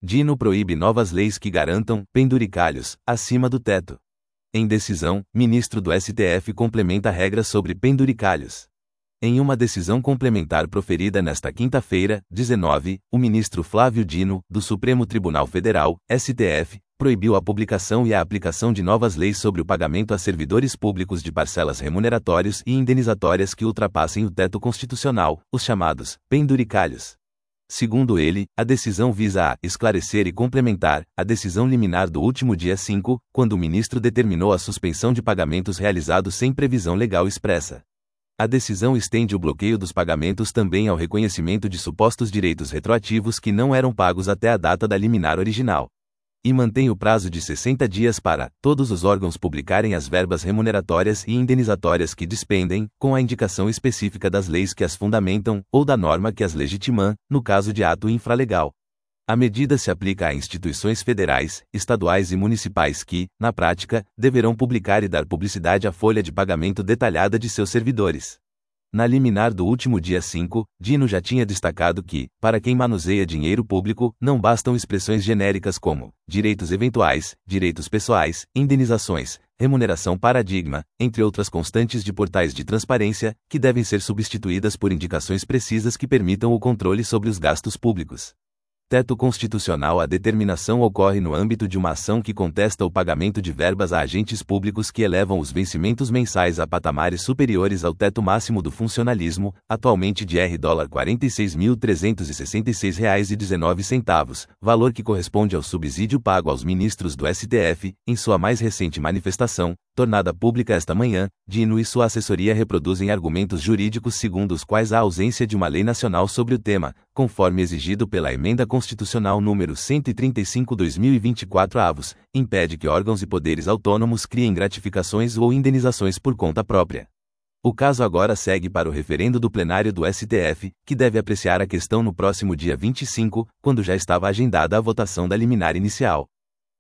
Dino proíbe novas leis que garantam penduricalhos acima do teto. Em decisão, ministro do STF complementa regras sobre penduricalhos. Em uma decisão complementar proferida nesta quinta-feira, 19, o ministro Flávio Dino, do Supremo Tribunal Federal, STF, proibiu a publicação e a aplicação de novas leis sobre o pagamento a servidores públicos de parcelas remuneratórias e indenizatórias que ultrapassem o teto constitucional, os chamados penduricalhos. Segundo ele, a decisão visa a esclarecer e complementar a decisão liminar do último dia 5, quando o ministro determinou a suspensão de pagamentos realizados sem previsão legal expressa. A decisão estende o bloqueio dos pagamentos também ao reconhecimento de supostos direitos retroativos que não eram pagos até a data da liminar original. E mantém o prazo de 60 dias para todos os órgãos publicarem as verbas remuneratórias e indenizatórias que dispendem, com a indicação específica das leis que as fundamentam, ou da norma que as legitima, no caso de ato infralegal. A medida se aplica a instituições federais, estaduais e municipais que, na prática, deverão publicar e dar publicidade à folha de pagamento detalhada de seus servidores. Na liminar do último dia 5, Dino já tinha destacado que, para quem manuseia dinheiro público, não bastam expressões genéricas como direitos eventuais, direitos pessoais, indenizações, remuneração paradigma, entre outras constantes de portais de transparência, que devem ser substituídas por indicações precisas que permitam o controle sobre os gastos públicos. Teto constitucional. A determinação ocorre no âmbito de uma ação que contesta o pagamento de verbas a agentes públicos que elevam os vencimentos mensais a patamares superiores ao teto máximo do funcionalismo, atualmente de R$ 46.366,19, valor que corresponde ao subsídio pago aos ministros do STF, em sua mais recente manifestação, tornada pública esta manhã. Dino e sua assessoria reproduzem argumentos jurídicos segundo os quais a ausência de uma lei nacional sobre o tema, conforme exigido pela Emenda Constitucional número 135/2024 avos, impede que órgãos e poderes autônomos criem gratificações ou indenizações por conta própria. O caso agora segue para o referendo do plenário do STF, que deve apreciar a questão no próximo dia 25, quando já estava agendada a votação da liminar inicial.